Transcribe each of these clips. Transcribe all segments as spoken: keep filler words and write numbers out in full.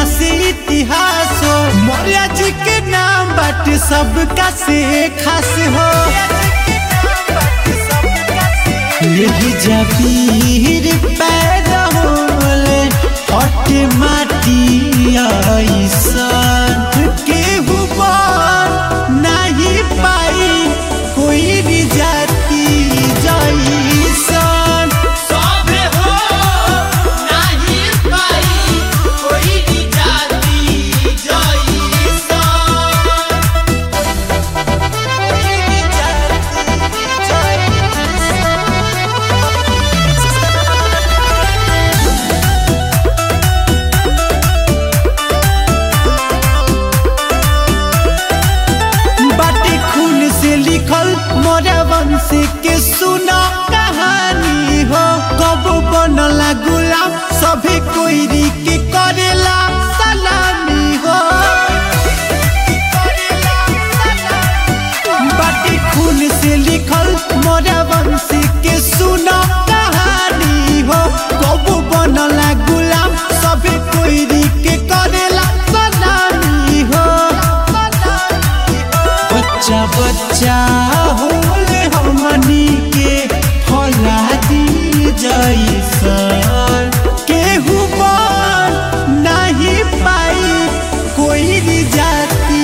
से इतिहास हो। मौर्य जी के नाम बाटे सबका से खास हो। यही जबीर पैदा होले हटे माटी ऐसन केहू बन नहीं पाई कोई भी जाति जैसन। सभे हो नहीं पाई कोई भी जाति जैसन। बाटे खून से लिखल मोरा वंश के सुना कहानी हो। कब बनला गुलाम सभे कोई के करेला सलामी हो। बाटे खून से लिखल मोरा वंश के सुना कहानी हो। कब बनला गुलाम सभे कोई के करेला सलामी हो। बच्चा बच्चा होले हमनी के फौलादी जैसन केहू बन नहीं पाई कोई भी जाति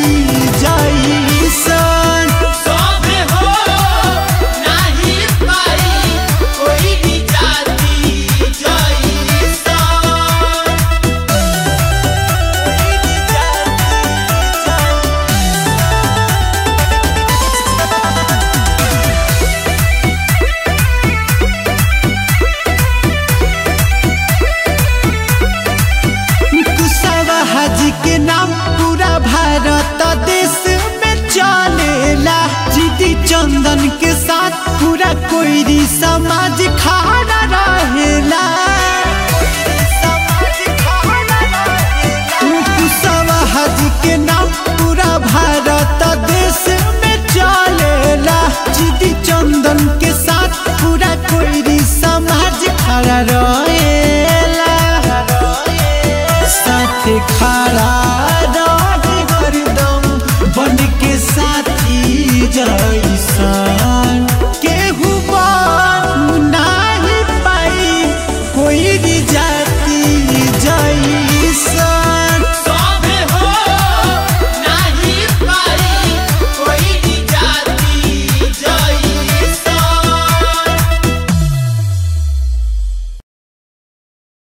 जैसन। सभे हो नहीं पाई कोई भी जाति जैसन। कुशवाहा जी के नाम पूरा भारत देश में चलेला। जीती चंदन के साथ पूरा कोई समाज खड़ा रहेला। कुशवाहा जी के नाम पूरा भारत देश में चलेला। जीती चंदन के साथ पूरा कोई समाज खड़ा रहेला। साथे खड़ा रही हरदम बन के साथी जैसा।